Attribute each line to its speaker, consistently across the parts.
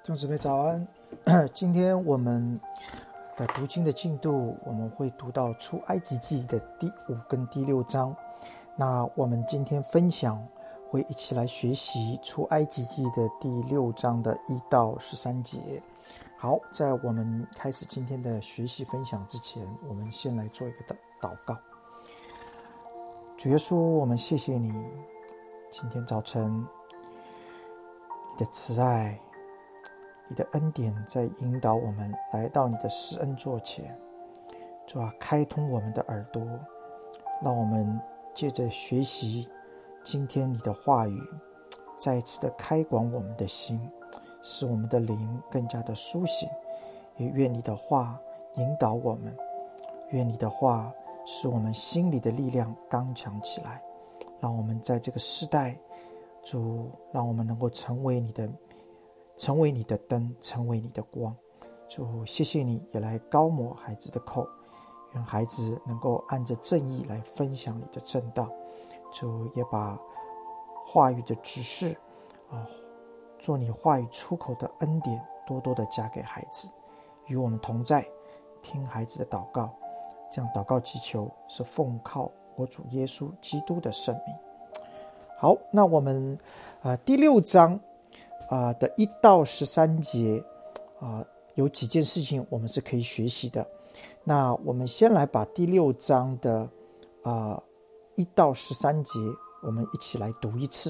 Speaker 1: 弟兄姊妹早安。今天我们的读经的进度，我们会读到出埃及记的第5跟第6章。那我们今天分享会一起来学习出埃及记的第6章的1到13节。好，在我们开始今天的学习分享之前，我们先来做一个祷告。主耶稣，我们谢谢你，今天早晨你的慈爱，你的恩典在引导我们来到你的施恩座前。主啊，开通我们的耳朵，让我们借着学习今天你的话语，再一次的开广我们的心，使我们的灵更加的苏醒。也愿你的话引导我们，愿你的话使我们心里的力量刚强起来，让我们在这个时代，主，让我们能够成为你的灯，成为你的光。主，谢谢你也来高抹孩子的口，愿孩子能够按着正义来分享你的正道。主，也把话语的指示做你话语出口的恩典多多的加给孩子，与我们同在，听孩子的祷告。这样祷告祈求是奉靠我主耶稣基督的圣名。好，那我们第6章的1到13节有几件事情我们是可以学习的。那我们先来把第6章的1到13节我们一起来读一次。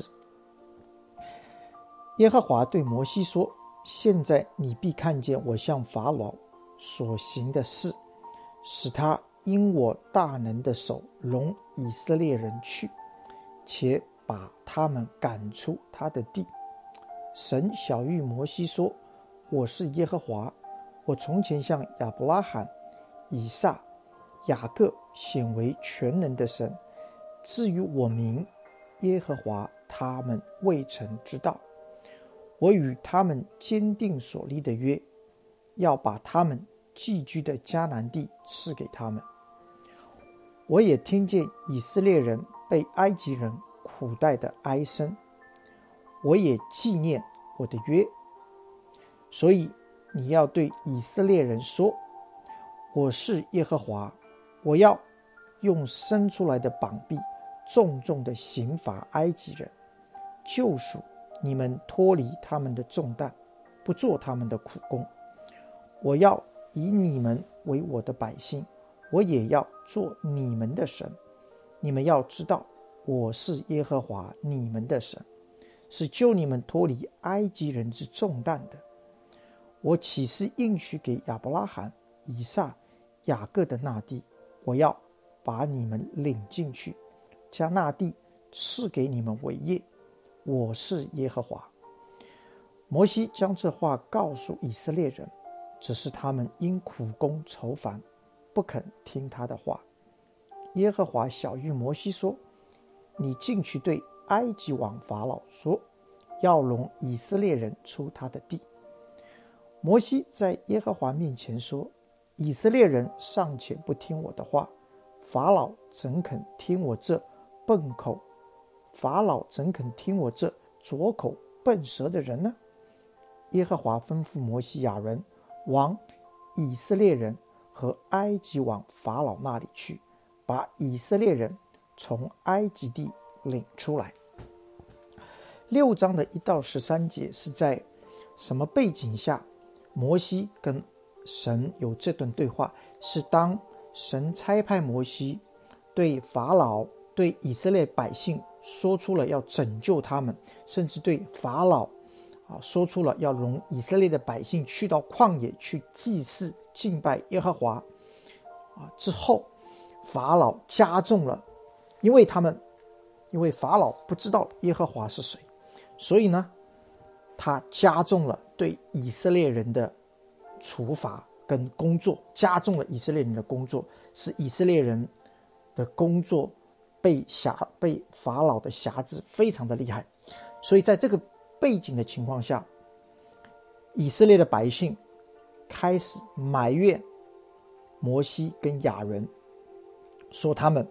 Speaker 1: 耶和华对摩西说，现在你必看见我向法老所行的事，使他因我大能的手容以色列人去，且把他们赶出他的地。神晓谕摩西说，我是耶和华，我从前向亚伯拉罕、以撒、雅各显为全能的神，至于我名耶和华，他们未曾知道。我与他们坚定所立的约，要把他们寄居的迦南地赐给他们。我也听见以色列人被埃及人苦待的哀声，我也纪念我的约。所以你要对以色列人说，我是耶和华，我要用伸出来的膀臂重重的刑罚埃及人，救赎你们脱离他们的重担，不做他们的苦工。我要以你们为我的百姓，我也要做你们的神。你们要知道，我是耶和华你们的神，是救你们脱离埃及人之重担的。我起誓应许给亚伯拉罕、以撒、雅各的那地，我要把你们领进去，将那地赐给你们为业。我是耶和华。摩西将这话告诉以色列人，只是他们因苦工愁烦，不肯听他的话。耶和华晓谕摩西说，你进去对埃及王法老说，要容以色列人出他的地。摩西在耶和华面前说，以色列人尚且不听我的话，法老怎肯听我这笨口？法老怎肯听我这拙口笨舌的人呢？耶和华吩咐摩西亚伦往以色列人和埃及王法老那里去，把以色列人从埃及地领出来。6章的1到13节是在什么背景下摩西跟神有这段对话？是当神差派摩西对法老、对以色列百姓说出了要拯救他们，甚至对法老说出了要容以色列的百姓去到旷野去祭祀敬拜耶和华之后，法老加重了，因为法老不知道耶和华是谁，所以呢，他加重了对以色列人的处罚跟工作，加重了以色列人的工作，使以色列人的工作被法老的辖制非常的厉害。所以在这个背景的情况下，以色列的百姓开始埋怨摩西跟亚伦，说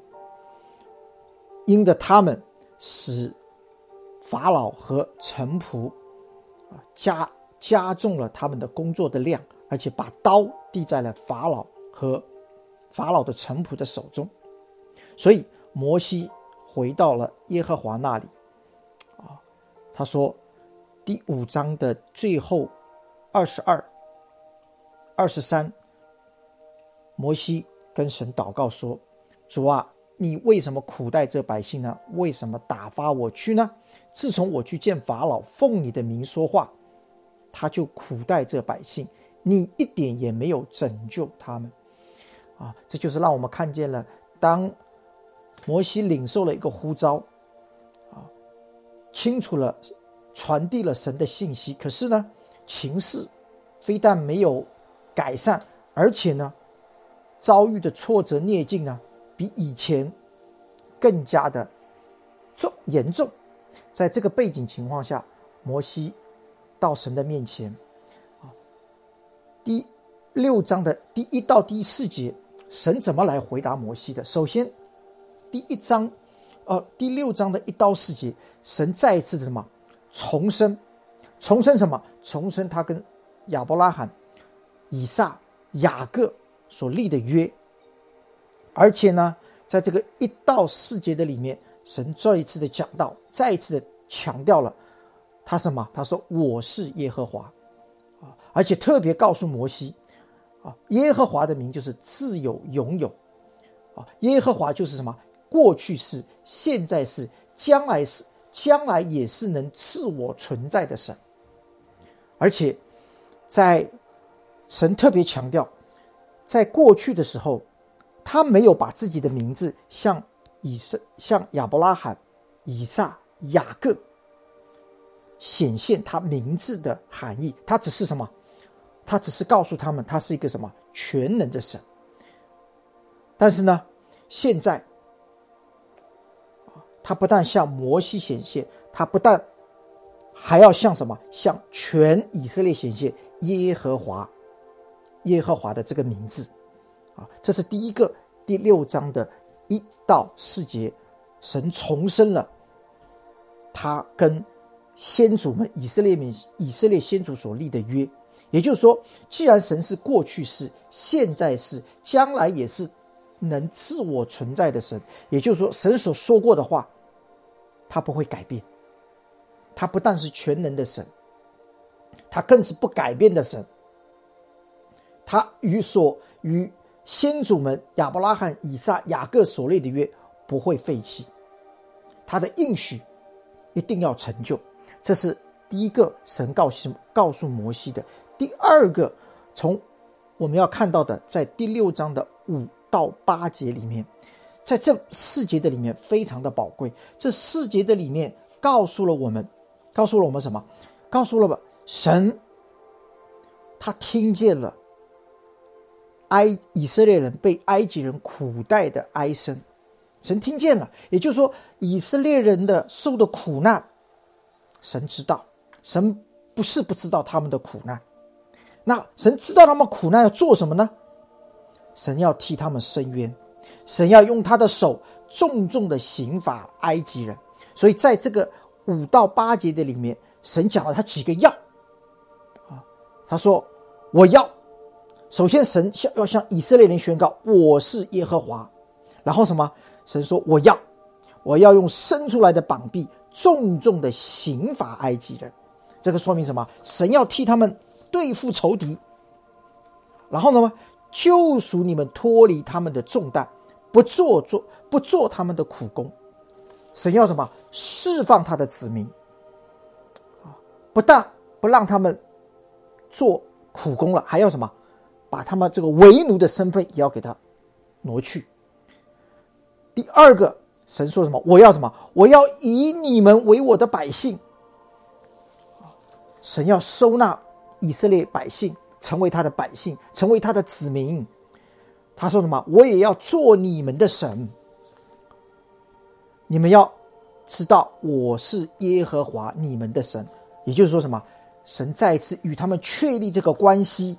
Speaker 1: 因着他们使法老和臣仆加重了他们的工作的量，而且把刀递在了法老和法老的臣仆的手中。所以摩西回到了耶和华那里，他说第5章的最后22、23，摩西跟神祷告说，主啊，你为什么苦待这百姓呢？为什么打发我去呢？自从我去见法老，奉你的名说话，他就苦待这百姓，你一点也没有拯救他们。这就是让我们看见了，当摩西领受了一个呼召，清楚了传递了神的信息，可是呢，情势非但没有改善，而且呢，遭遇的挫折逆境呢，比以前更加的严重。在这个背景情况下，摩西到神的面前，第6章的第1到第4节，神怎么来回答摩西的？首先，第6章的1到4节，神再一次的什么？重申什么？重申他跟亚伯拉罕、以撒、雅各所立的约。而且呢，在这个1到4节的里面，神再一次的讲到，再一次的强调了他什么？他说我是耶和华，而且特别告诉摩西，耶和华的名就是自有永有，耶和华就是什么？过去是，现在是，将来是，将来也是能自我存在的神。而且在神特别强调，在过去的时候，他没有把自己的名字向亚伯拉罕、以撒、雅各显现他名字的含义，他只是什么？他只是告诉他们他是一个什么？全能的神。但是呢，现在他不但向摩西显现，他不但还要向什么？向全以色列显现耶和华的这个名字。这是第一个，第6章的1到4节，神重申了他跟先祖们以色列先祖所立的约。也就是说，既然神是过去是，现在是，将来也是能自我存在的神，也就是说，神所说过的话他不会改变。他不但是全能的神，他更是不改变的神。他与先祖们亚伯拉罕、以撒、雅各所立的约不会废弃，他的应许一定要成就。这是第一个神告诉摩西的。第二个，从我们要看到的，在第6章的5到8节里面，在这4节的里面非常的宝贵。这4节的里面告诉了我们什么？告诉了神他听见了以色列人被埃及人苦待的哀声，神听见了。也就是说，以色列人的受的苦难神知道，神不是不知道他们的苦难。那神知道他们苦难要做什么呢？神要替他们伸冤，神要用他的手重重的刑罚埃及人。所以在这个5到8节的里面，神讲了他几个要。他说我要，首先神要向以色列人宣告我是耶和华。然后什么？神说我要用伸出来的膀臂重重的刑罚埃及人。这个说明什么？神要替他们对付仇敌，然后呢，救赎你们脱离他们的重担，不做他们的苦工。神要什么？释放他的子民，不但不让他们做苦工了，还要什么？把他们这个为奴的身份也要给他挪去。第二个，神说什么？我要什么？我要以你们为我的百姓。神要收纳以色列百姓，成为他的百姓，成为他的子民。他说什么？我也要做你们的神。你们要知道我是耶和华你们的神。也就是说什么？神再一次与他们确立这个关系，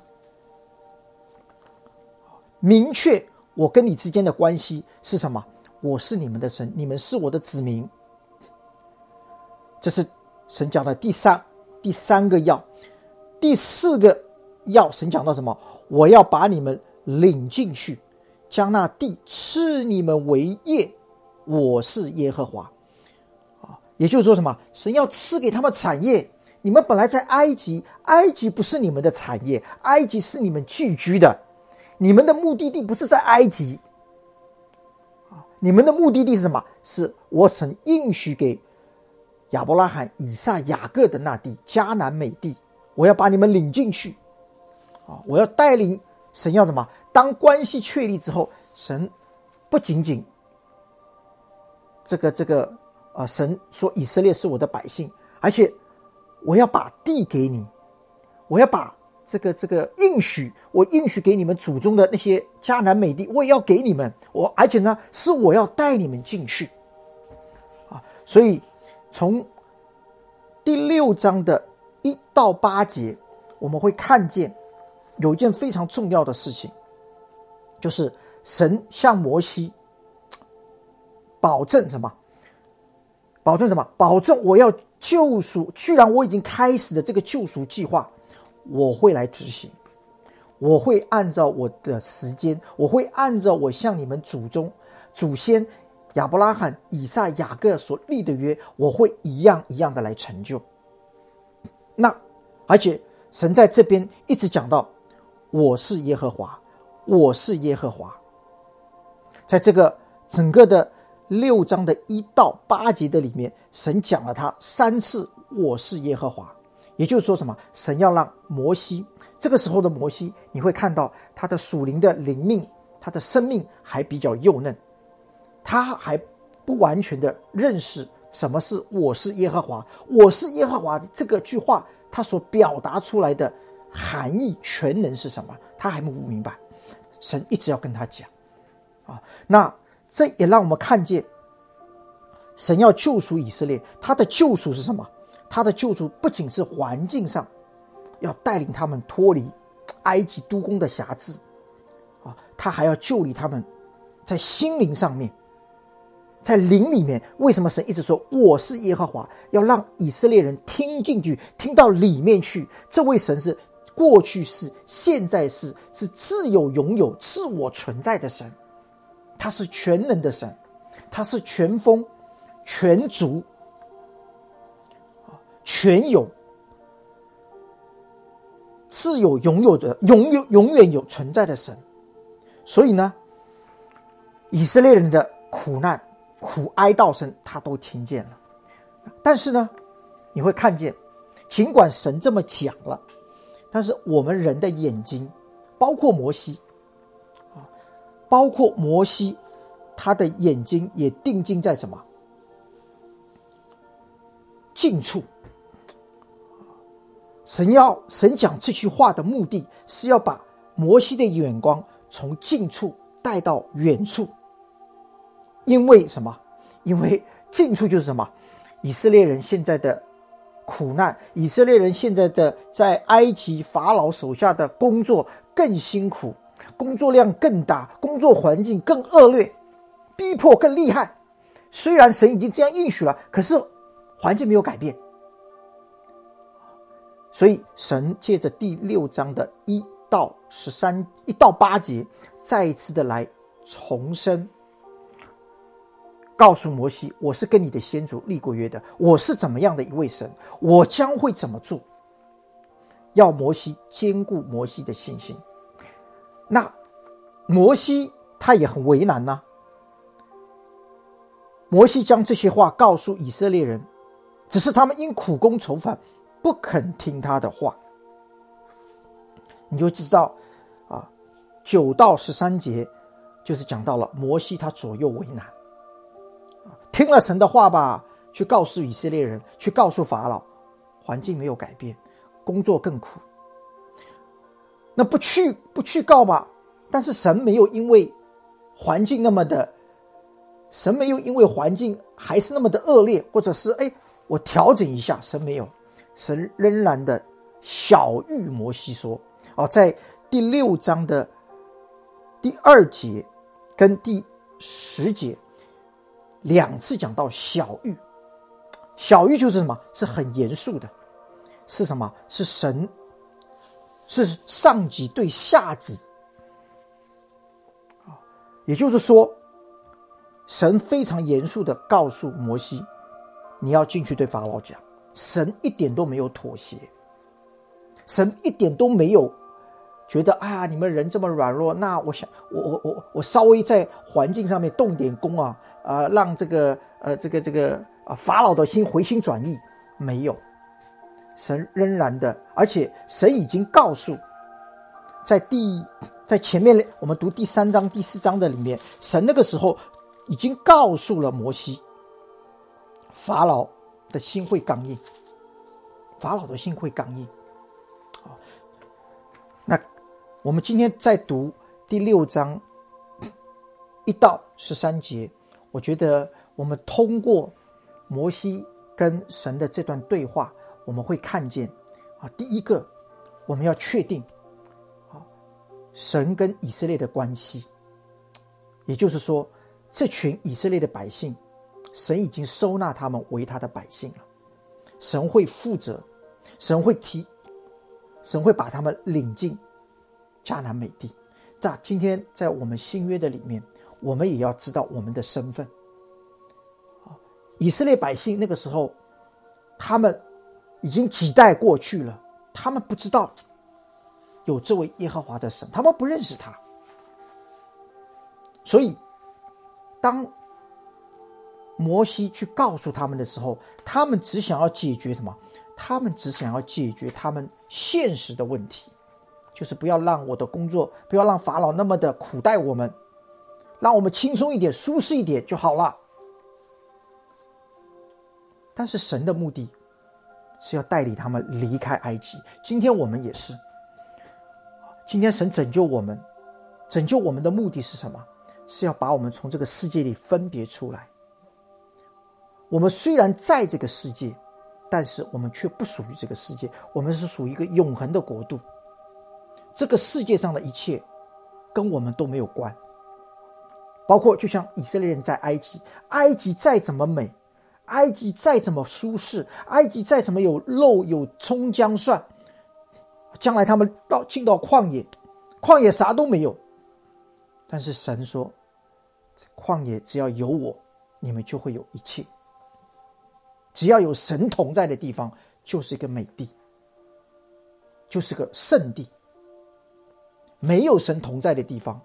Speaker 1: 明确我跟你之间的关系是什么？我是你们的神，你们是我的子民。这是神讲的第三个要。 第4个神讲到什么？我要把你们领进去，将那地赐你们为业，我是耶和华。也就是说什么？神要赐给他们产业。你们本来在埃及，埃及不是你们的产业，埃及是你们寄居的。你们的目的地不是在埃及，你们的目的地是什么？是我曾应许给亚伯拉罕、以撒、雅各的那地，迦南美地。我要把你们领进去，我要带领。神要什么？当关系确立之后，神不仅仅神说以色列是我的百姓，而且我要把地给你，我要把这个应许，我应许给你们祖宗的那些迦南美地，我也要给你们。而且呢，是我要带你们进去所以从第6章的1到8节，我们会看见有一件非常重要的事情，就是神向摩西保证什么？保证什么？保证我要救赎，居然我已经开始的这个救赎计划，我会来执行，我会按照我的时间，我会按照我向你们祖先亚伯拉罕、以撒、雅各所立的约，我会一样一样的来成就。而且神在这边一直讲到我是耶和华，我是耶和华。在这个整个的6章的1到8节的里面，神讲了他3次我是耶和华。也就是说什么？神要让摩西，这个时候的摩西，你会看到他的属灵的灵命，他的生命还比较幼嫩，他还不完全的认识什么是我是耶和华。我是耶和华这个句话，他所表达出来的含义全能是什么，他还不明白。神一直要跟他讲那这也让我们看见神要救赎以色列，他的救赎是什么？他的救赎不仅是环境上要带领他们脱离埃及督工的辖制他还要救理他们在心灵上面，在灵里面。为什么神一直说我是耶和华？要让以色列人听进去，听到里面去。这位神是过去是，现在是自有永有、自我存在的神。他是全能的神，他是全丰、全足、全有、自有永有的永远有存在的神。所以呢，以色列人的苦难、苦哀悼声他都听见了。但是呢，你会看见，尽管神这么讲了，但是我们人的眼睛，包括摩西，他的眼睛也定睛在什么？近处。神讲这句话的目的是要把摩西的眼光从近处带到远处。因为什么？因为近处就是什么？以色列人现在的苦难，以色列人现在的在埃及法老手下的工作更辛苦，工作量更大，工作环境更恶劣，逼迫更厉害。虽然神已经这样应许了，可是环境没有改变。所以神借着第6章的1到8节，再一次的来重申，告诉摩西，我是跟你的先祖立过约的，我是怎么样的一位神，我将会怎么做，要摩西坚固摩西的信心。那摩西他也很为难摩西将这些话告诉以色列人，只是他们因苦功愁烦，不肯听他的话。你就知道9到13节就是讲到了摩西他左右为难，听了神的话吧，去告诉以色列人，去告诉法老，环境没有改变，工作更苦。那不去告吧，但是神没有因为环境还是那么的恶劣，或者是我调整一下，神没有，神仍然的晓谕摩西说在第6章的第2节跟第10节2次讲到晓谕。晓谕就是什么？是很严肃的，是什么？是神是上级对下级。也就是说，神非常严肃地告诉摩西，你要进去对法老讲。神一点都没有妥协，神一点都没有觉得你们人这么软弱，那我稍微在环境上面动点工让这个法老的心回心转意。没有，神仍然的，而且神已经告诉，在前面我们读第3章第4章的里面，神那个时候已经告诉了摩西，法老的心会刚硬，法老的心会刚硬。那我们今天在读第6章1到13节，我觉得我们通过摩西跟神的这段对话，我们会看见第一个，我们要确定神跟以色列的关系，也就是说，这群以色列的百姓，神已经收纳他们为他的百姓了。神会负责，神会把他们领进迦南美地。那今天在我们新约的里面，我们也要知道我们的身份。以色列百姓那个时候，他们已经几代过去了，他们不知道有这位耶和华的神，他们不认识他。所以当摩西去告诉他们的时候，他们只想要解决什么？他们只想要解决他们现实的问题，就是不要让我的工作，不要让法老那么的苦待我们，让我们轻松一点，舒适一点就好了。但是神的目的是要带领他们离开埃及。今天我们也是，今天神拯救我们的目的是什么？是要把我们从这个世界里分别出来。我们虽然在这个世界，但是我们却不属于这个世界，我们是属于一个永恒的国度。这个世界上的一切跟我们都没有关，包括就像以色列人在埃及，埃及再怎么美，埃及再怎么舒适，埃及再怎么有肉有葱姜蒜，将来他们进到旷野啥都没有。但是神说，旷野只要有我，你们就会有一切。只要有神同在的地方，就是一个美地，就是个圣地。没有神同在的地方，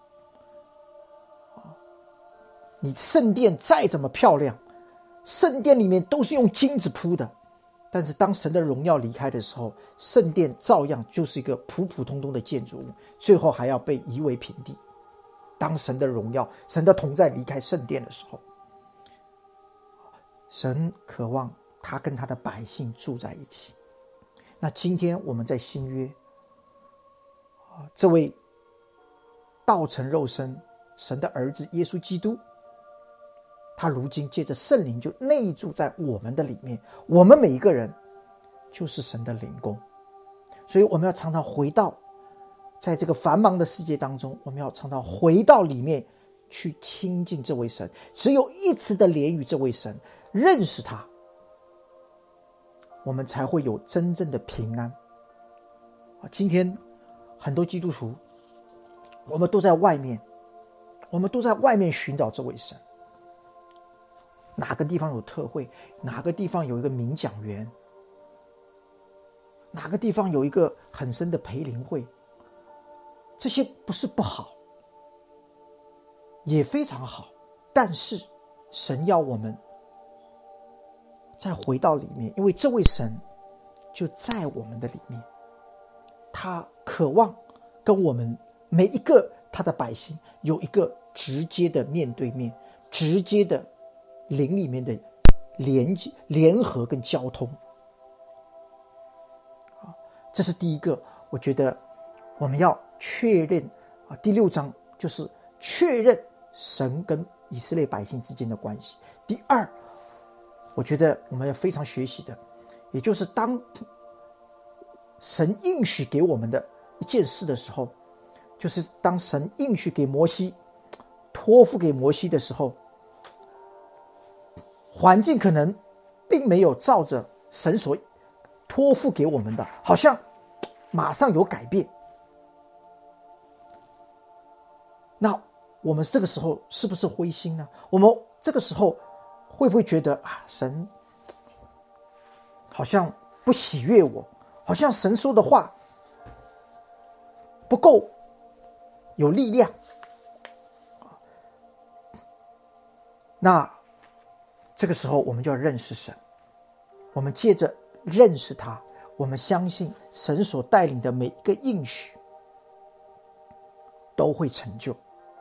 Speaker 1: 你圣殿再怎么漂亮，圣殿里面都是用金子铺的，但是当神的荣耀离开的时候，圣殿照样就是一个普普通通的建筑物，最后还要被夷为平地。当神的荣耀，神的同在离开圣殿的时候，神渴望他跟他的百姓住在一起。那今天我们在新约，这位道成肉身神的儿子耶稣基督，他如今借着圣灵就内住在我们的里面，我们每一个人就是神的灵宫。所以我们要常常回到，在这个繁忙的世界当中，我们要常常回到里面去亲近这位神，只有一直的连于这位神，认识他，我们才会有真正的平安。今天很多基督徒，我们都在外面寻找这位神。哪个地方有特会，哪个地方有一个名讲员，哪个地方有一个很深的培灵会，这些不是不好，也非常好，但是神要我们再回到里面，因为这位神就在我们的里面，他渴望跟我们每一个他的百姓有一个直接的面对面，直接的灵里面的联合跟交通。这是第一个，我觉得我们要确认第6章就是确认神跟以色列百姓之间的关系。第二，我觉得我们要非常学习的，也就是当神应许给我们的一件事的时候，就是当神应许给摩西，托付给摩西的时候，环境可能并没有照着神所托付给我们的，好像马上有改变。那我们这个时候是不是灰心呢？我们这个时候会不会觉得神好像不喜悦我，好像神说的话不够有力量？那这个时候我们就要认识神，我们借着认识他，我们相信神所带领的每一个应许都会成就。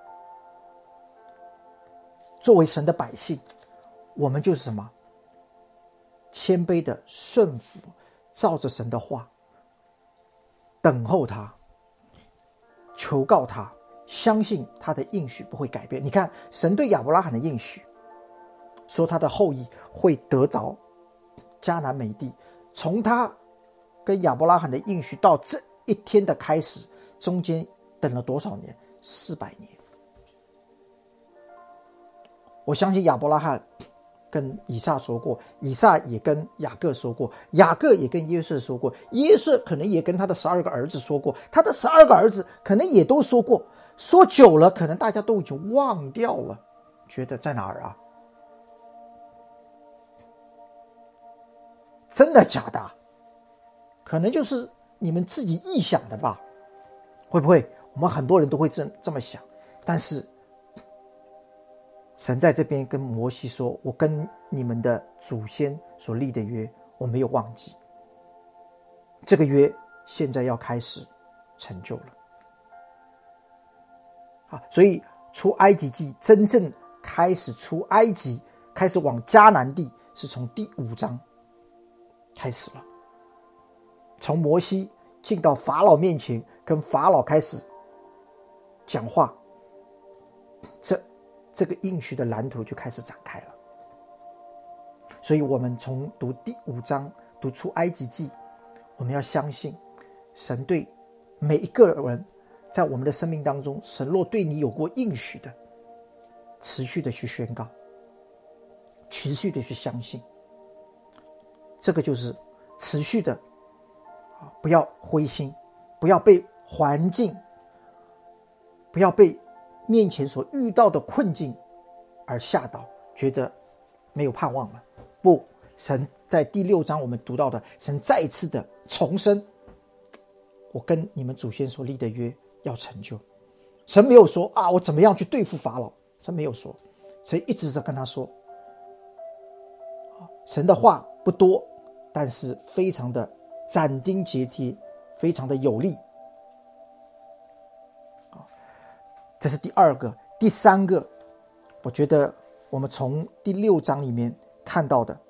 Speaker 1: 作为神的百姓，我们就是什么？谦卑的顺服，照着神的话等候他，求告他，相信他的应许不会改变。你看神对亚伯拉罕的应许说，他的后裔会得着迦南美地，从他跟亚伯拉罕的应许到这一天的开始，中间等了多少年？400年。我相信亚伯拉罕跟以撒说过，以撒也跟雅各说过，雅各也跟约瑟说过，约瑟可能也跟他的12个儿子说过，他的12个儿子可能也都说过，说久了可能大家都已经忘掉了，觉得在哪儿啊？真的假的？可能就是你们自己臆想的吧？会不会我们很多人都会这么想？但是神在这边跟摩西说，我跟你们的祖先所立的约我没有忘记，这个约现在要开始成就了。所以出埃及记真正开始出埃及，开始往迦南地，是从第5章开始了。从摩西进到法老面前，跟法老开始讲话，这个应许的蓝图就开始展开了。所以我们从读第5章，读出埃及记，我们要相信神对每一个人在我们的生命当中，神若对你有过应许的，持续的去宣告，持续的去相信，这个就是持续的，不要灰心，不要被环境，不要被面前所遇到的困境而吓倒，觉得没有盼望了。不，神在第6章我们读到的，神再一次的重申，我跟你们祖先所立的约要成就。神没有说我怎么样去对付法老，神没有说，神一直在跟他说，神的话不多，但是非常的斩钉截铁，非常的有力。这是第2个。第3个，我觉得我们从第6章里面看到的，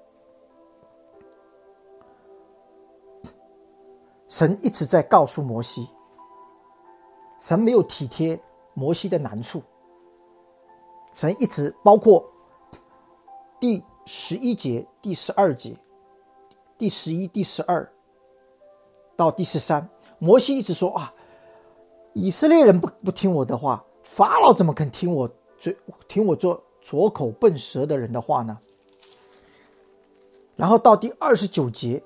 Speaker 1: 神一直在告诉摩西，神没有体贴摩西的难处，神一直包括第11节、第12节、第11、第12到第13，摩西一直说以色列人不听我的话，法老怎么肯听我做拙口笨舌的人的话呢？然后到第29节，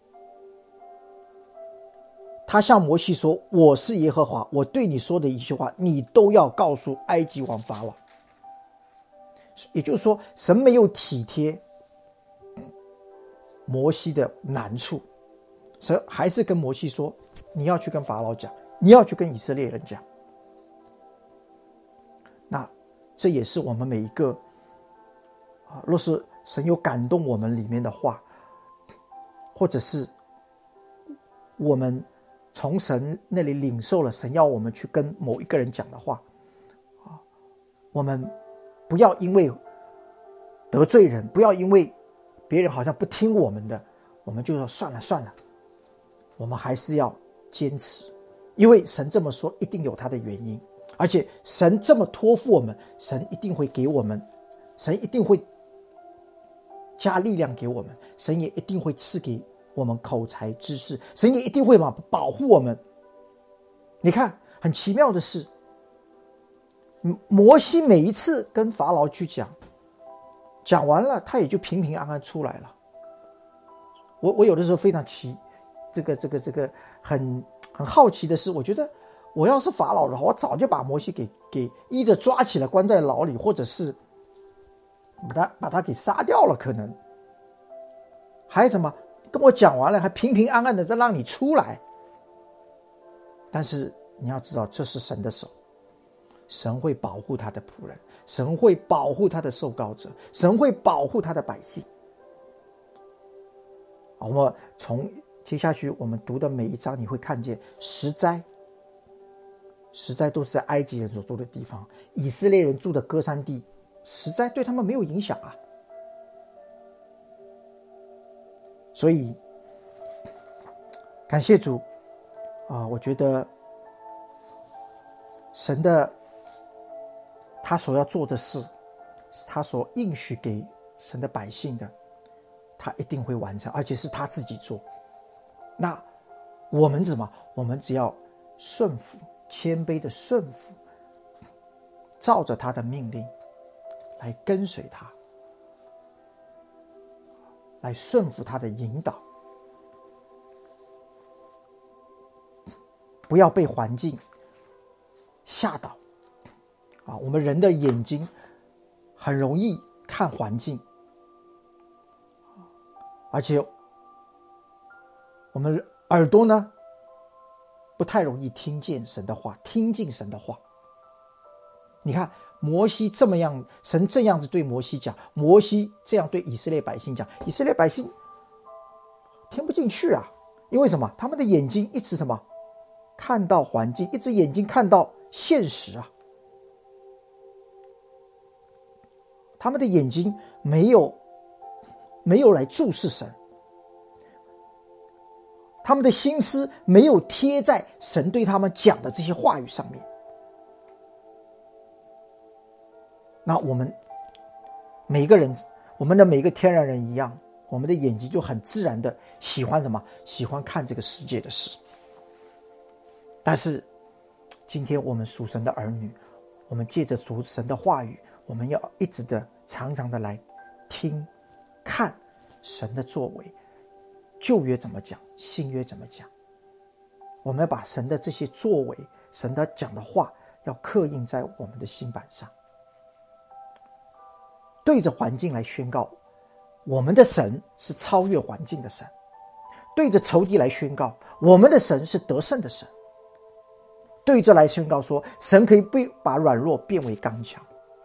Speaker 1: 他向摩西说，我是耶和华，我对你说的一句话，你都要告诉埃及王法老。也就是说，神没有体贴摩西的难处，神还是跟摩西说，你要去跟法老讲，你要去跟以色列人讲。那这也是我们每一个若是神有感动我们里面的话，或者是我们从神那里领受了神要我们去跟某一个人讲的话，我们不要因为得罪人，不要因为别人好像不听我们的，我们就说算了，我们还是要坚持，因为神这么说一定有他的原因，而且神这么托付我们，神一定会给我们，神一定会加力量给我们，神也一定会赐给我们口才知识，神也一定会保护我们。你看很奇妙的是，摩西每一次跟法老去讲完了，他也就平平安安出来了。我有的时候非常这个很很好奇的是，我觉得我要是法老的话，我早就把摩西给依着抓起来关在牢里，或者是把他给杀掉了，可能还有什么跟我讲完了，还平平安安的再让你出来。但是你要知道，这是神的手，神会保护他的仆人，神会保护他的受膏者，神会保护他的百姓。我们从接下去我们读的每一章，你会看见十灾都是在埃及人所住的地方，以色列人住的歌珊地，十灾对他们没有影响啊。所以感谢主我觉得神的他所要做的事，他所应许给神的百姓的，他一定会完成，而且是他自己做。那我们怎么？我们只要顺服，谦卑的顺服，照着他的命令来跟随他，来顺服他的引导，不要被环境吓倒我们人的眼睛很容易看环境，而且我们耳朵呢不太容易听见神的话，听进神的话。你看摩西这么样，神这样子对摩西讲，摩西这样对以色列百姓讲，以色列百姓听不进去啊。因为什么？他们的眼睛一直什么？看到环境，一只眼睛看到现实啊。他们的眼睛没有来注视神，他们的心思没有贴在神对他们讲的这些话语上面。那我们每一个人，我们的每一个天然人一样，我们的眼睛就很自然的喜欢什么？喜欢看这个世界的事。但是今天我们属神的儿女，我们借着主神的话语，我们要一直的常常的来听看神的作为，旧约怎么讲，新约怎么讲。我们要把神的这些作为，神的讲的话要刻印在我们的心板上，对着环境来宣告我们的神是超越环境的神，对着仇敌来宣告我们的神是得胜的神，对着来宣告说神可以把软弱变为刚强。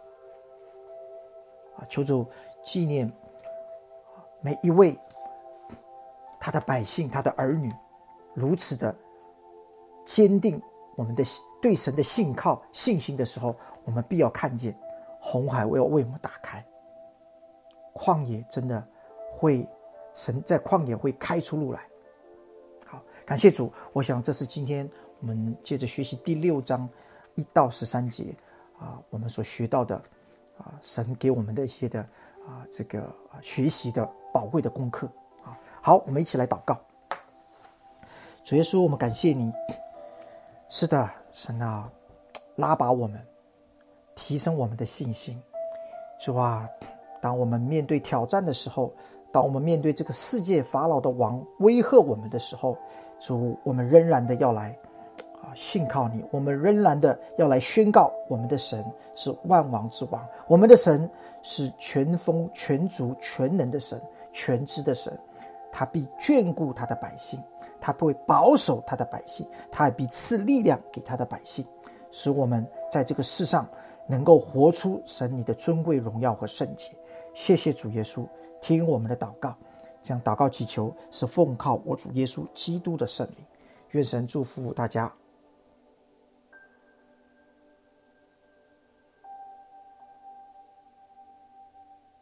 Speaker 1: 求主纪念每一位他的百姓，他的儿女，如此的坚定我们的对神的信靠信心的时候，我们必要看见红海要为我们打开，旷野真的会，神在旷野会开出路来。好，感谢主。我想这是今天我们接着学习第6章1到13节我们所学到的神给我们的一些的这个学习的宝贵的功课。好，我们一起来祷告。主耶稣，我们感谢你。是的，神拉拔我们，提升我们的信心。主当我们面对挑战的时候，当我们面对这个世界法老的王威吓我们的时候，主，我们仍然的要来信靠你，我们仍然的要来宣告我们的神是万王之王，我们的神是全丰全足全能的神，全知的神。他必眷顾他的百姓，他不会保守他的百姓，他也必赐力量给他的百姓，使我们在这个世上能够活出神你的尊贵荣耀和圣洁。谢谢主耶稣，听我们的祷告，这样祷告祈求是奉靠我主耶稣基督的圣名。愿神祝福大家。